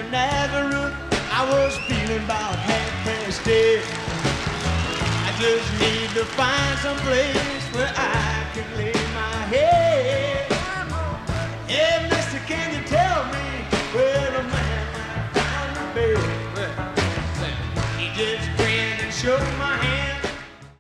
of Nazareth, I was feeling about half-past dead. I just need to find some place where I can lay my head.